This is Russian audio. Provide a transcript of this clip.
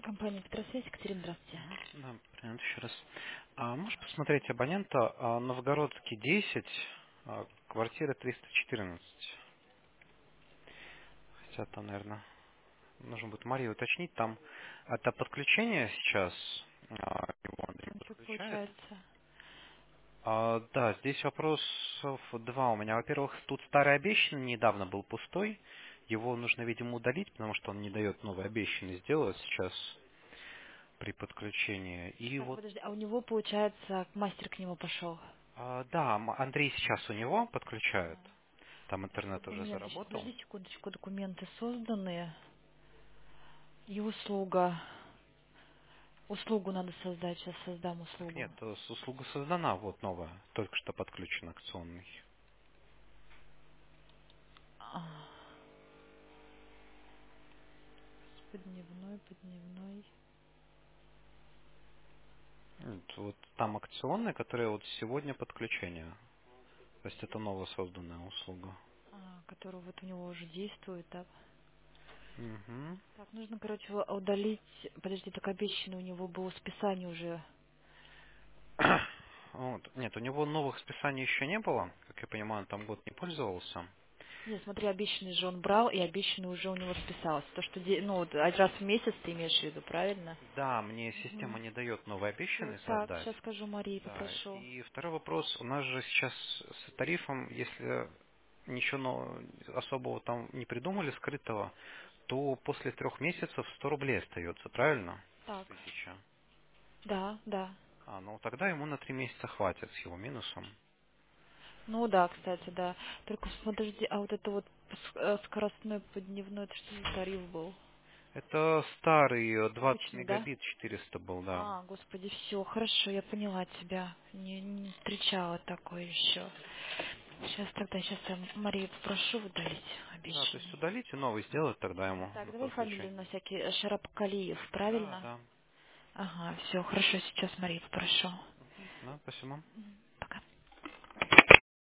Компания Петросвязь, Екатерина, здравствуйте. Да, привет еще раз. Можешь посмотреть абонента Новгородский 10, квартира 314. Хотя там, наверное, нужно будет Марии уточнить. Там это подключение сейчас, его Андрей Там что подключает. получается? Да, здесь вопросов два у меня. Во-первых, тут старый обещанный недавно был пустой. Его нужно, видимо, удалить, потому что он не дает новый обещанный сделать сейчас при подключении. И Так, вот подожди, а у него, получается, мастер к нему пошел? Да, Андрей сейчас у него подключает. Там Так, интернет уже документы, сейчас, заработал. подожди секундочку, документы созданы. И услуга. Услугу надо создать, сейчас создам Так услугу. нет, услуга создана, вот новая, только что подключен акционный. А, подневной. Вот там акционная, которая вот сегодня подключение. То есть это новая созданная услуга. Который вот у него уже действует, так? Угу. Так, нужно, короче, его удалить. Подожди, так обещанный у него было списание уже. Вот. Нет, у него новых списаний еще не было. Как я понимаю, он там год не пользовался. Нет, смотри, обещанный же он брал, и обещанный уже у него списался. То, что, ну, вот, один раз в месяц ты имеешь в виду, правильно? Да, мне система Мгм. не дает новый Всё, обещанный так, создать. сейчас скажу Марии, Да, попрошу. и второй вопрос. У нас же сейчас с тарифом, если ничего особого там не придумали, скрытого, то после 3 месяцев 100 рублей остается, правильно? Так, 1000. да, да. Ну тогда ему на 3 месяца хватит с его минусом. Ну да, кстати, да. Только подожди, а вот это вот скоростной подневной, это что за тариф был? Это старый 20 Обычный, да? мегабит 400 был, да. Господи, все, хорошо, я поняла тебя. Не встречала такое еще. Сейчас тогда, сейчас я Марию попрошу удалить Да, то есть обещанный. удалить и новый сделать тогда ему Так, на давай тот случай. фамилию на всякий Шарапкалиев, Да, правильно? да. Ага, все, хорошо, сейчас Марию попрошу. Да, спасибо.